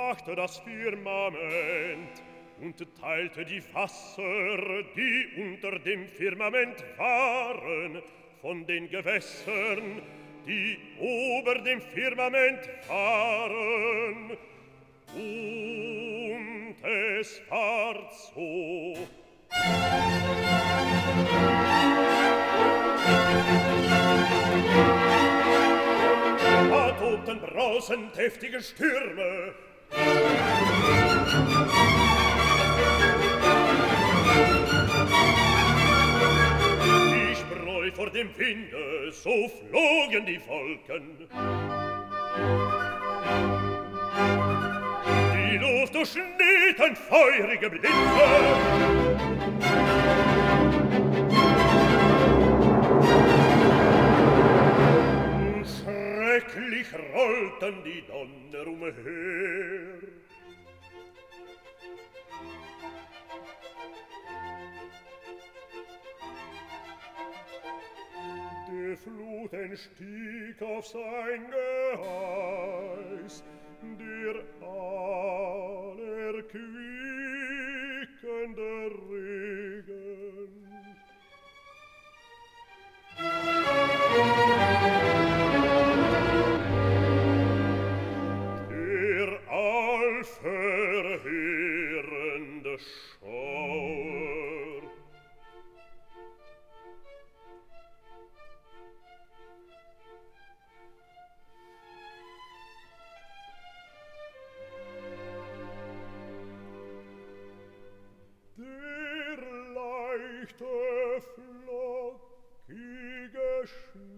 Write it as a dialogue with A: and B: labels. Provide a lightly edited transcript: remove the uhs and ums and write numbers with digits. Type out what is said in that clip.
A: machte das Firmament und teilte die Wasser, die unter dem Firmament waren, von den Gewässern, die ober dem Firmament waren. Und es ward so. Da tobten brausend heftige Stürme. Wie Spreu vor dem Winde, so flogen die Wolken. Die Luft durchschnitten feurige Blitze. Schrecklich rollten die Donner umher. Die Flut entstieg auf sein Geheiß, der allerquickende Regen. Der allverheerende Schauer. Der leichte, flockige Schnee